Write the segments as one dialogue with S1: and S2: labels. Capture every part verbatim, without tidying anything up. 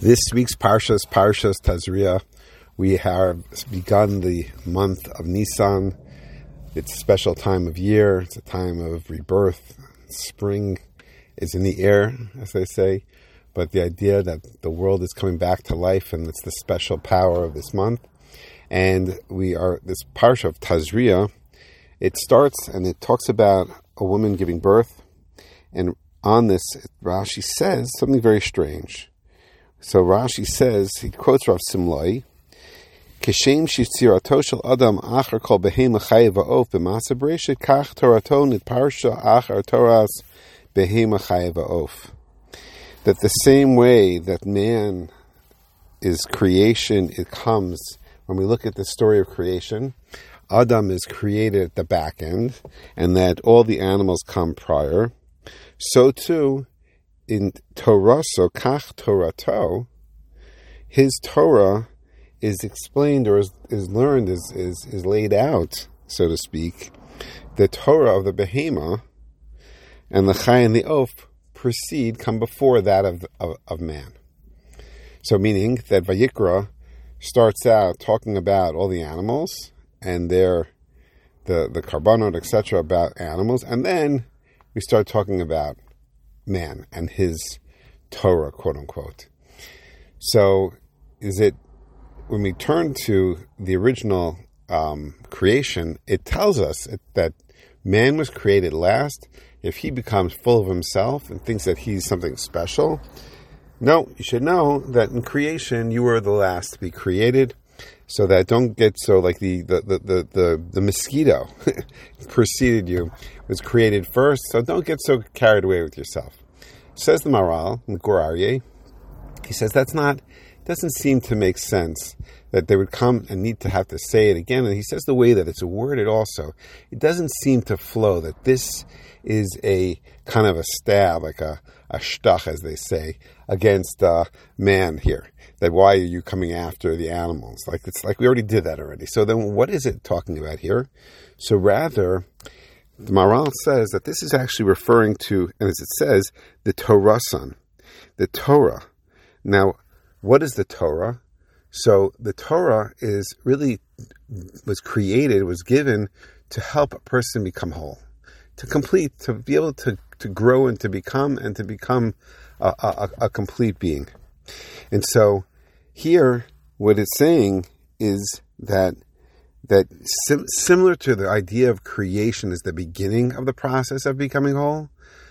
S1: This week's Parsha is Parshas Tazria. We have begun the month of Nisan. It's a special time of year. It's a time of rebirth. Spring is in the air, as they say. But the idea that the world is coming back to life, and it's the special power of this month. And we are, this Parsha of Tazria, it starts and it talks about a woman giving birth. And on this, Rashi says something very strange. So Rashi says, he quotes Rav Simlai, Kishem shitzirato shel adam achar kol behema chayev va'of b'masa b'reshit kach torato nitparsha achar toras behema chayev va'of. That the same way that man is creation, it comes, when we look at the story of creation, Adam is created at the back end, and that all the animals come prior. So too, in Torah, so kach Torato, his Torah is explained or is, is learned, is, is is laid out, so to speak. The Torah of the Behema and the Chai and the Oaf precede, come before that of, of, of man. So meaning that Vayikra starts out talking about all the animals and their, the, the Karbanot, et cetera, about animals, and then we start talking about man and his Torah, quote unquote. So is it, when we turn to the original um, creation, it tells us that man was created last. If he becomes full of himself and thinks that he's something special, no, you should know that in creation you were the last to be created. So that don't get so like the the the the, the, the mosquito preceded you, was created first. So don't get so carried away with yourself. Says the Maral in the Gur Aryeh, he says that's not, doesn't seem to make sense that they would come and need to have to say it again. And he says the way that it's worded also, it doesn't seem to flow, that this is a kind of a stab, like a, a shtach, as they say, against uh, man here. That why are you coming after the animals? Like it's like we already did that already. So then what is it talking about here? So rather, the Maral says that this is actually referring to, and as it says, the Torah son, the Torah. Now, what is the Torah? So the Torah is really, was created, was given to help a person become whole, to complete, to be able to, to grow and to become, and to become a, a, a complete being. And so here, what it's saying is that that sim- similar to the idea of creation is the beginning of the process of becoming whole,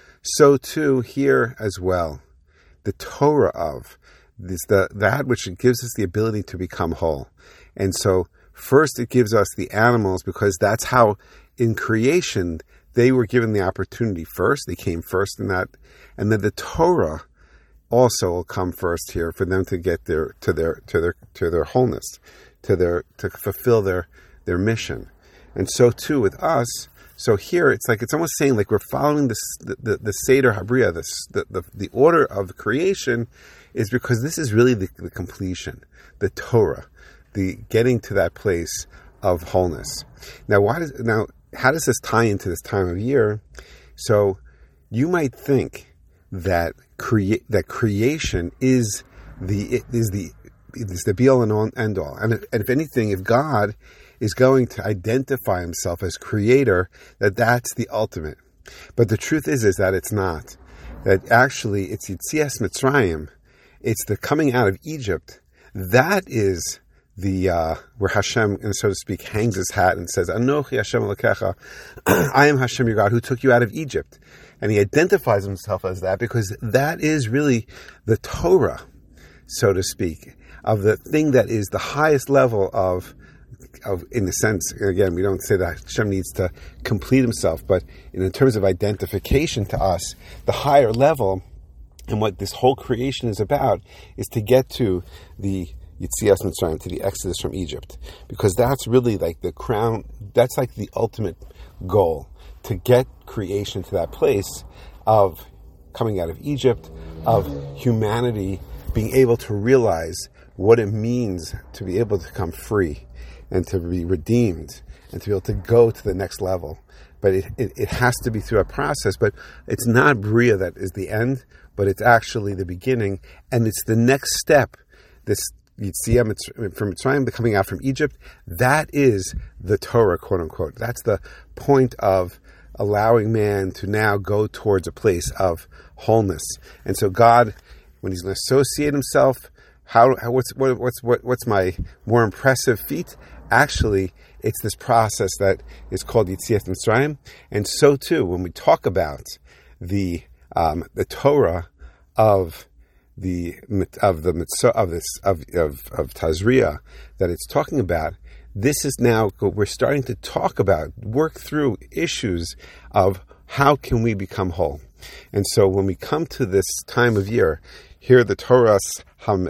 S1: so too here as well, the Torah of is the that which it gives us the ability to become whole. And so first it gives us the animals, because that's how in creation they were given the opportunity first. They came first in that, and then the Torah also will come first here for them to get their to their to their to their wholeness, to their to fulfill their their mission. And so too with us. So here it's like it's almost saying like we're following this, the the, the Seder Habriya, the, the the the order of the creation, is because this is really the, the completion, the Torah, the getting to that place of wholeness. Now why does now how does this tie into this time of year? So you might think that create that creation is the is the is the be all and end all, and if, and if anything, if God is going to identify himself as creator, that that's the ultimate. But the truth is is that it's not. That actually it's Yitzias Mitzrayim, it's the coming out of Egypt. That is the uh, where Hashem, and so to speak, hangs his hat and says, Anochi Hashem Elokecha, I am Hashem your God who took you out of Egypt. And he identifies himself as that because that is really the Torah, so to speak, of the thing that is the highest level of, of in a sense, again, we don't say that Hashem needs to complete himself, but in terms of identification to us, the higher level, and what this whole creation is about, is to get to the Yitzias Mitzrayim, to the Exodus from Egypt, because that's really like the crown, that's like the ultimate goal, to get creation to that place of coming out of Egypt, of humanity being able to realize what it means to be able to come free and to be redeemed and to be able to go to the next level. But it, it, it has to be through a process, but it's not Bria that is the end, but it's actually the beginning, and it's the next step. This Yetziah from Mitzrayim, coming out from Egypt, that is the Torah, quote unquote. That's the point of allowing man to now go towards a place of wholeness. And so God, when He's going to associate Himself, how, how what's what, what's what, what's my more impressive feat? Actually, it's this process that is called Yetziat Mitzrayim. And so too, when we talk about the um, the Torah of the of the of this of of, of Tazria that it's talking about, this is now we're starting to talk about, work through issues of how can we become whole. And so when we come to this time of year, here the Torah's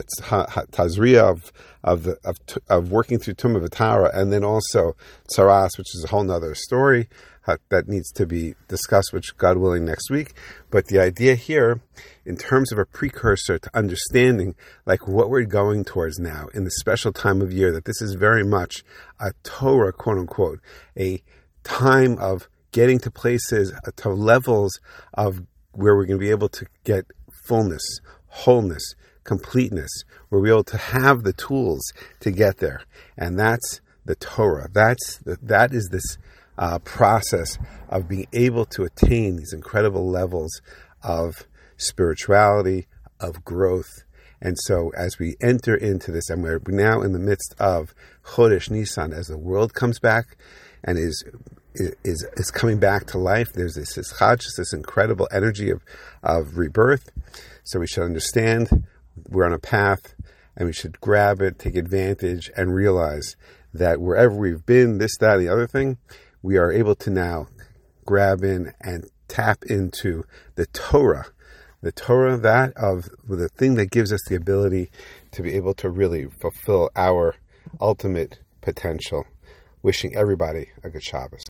S1: Tazria of of the of, of working through Tumah V'Tara, and then also Tzaras, which is a whole nother story uh, that needs to be discussed, which God willing next week. But the idea here, in terms of a precursor to understanding like what we're going towards now in the special time of year, that this is very much a Torah, quote unquote, a time of getting to places, uh, to levels of where we're going to be able to get fullness, wholeness, completeness. We're able to have the tools to get there, and that's the Torah. That's the, that is this uh, process of being able to attain these incredible levels of spirituality, of growth. And so, as we enter into this, and we're now in the midst of Chodesh Nisan, as the world comes back and is is is coming back to life. There's this this chadshus, this incredible energy of of rebirth. So we should understand we're on a path, and we should grab it, take advantage, and realize that wherever we've been, this, that, the other thing, we are able to now grab in and tap into the Torah. The Torah, that of the thing that gives us the ability to be able to really fulfill our ultimate potential. Wishing everybody a good Shabbos.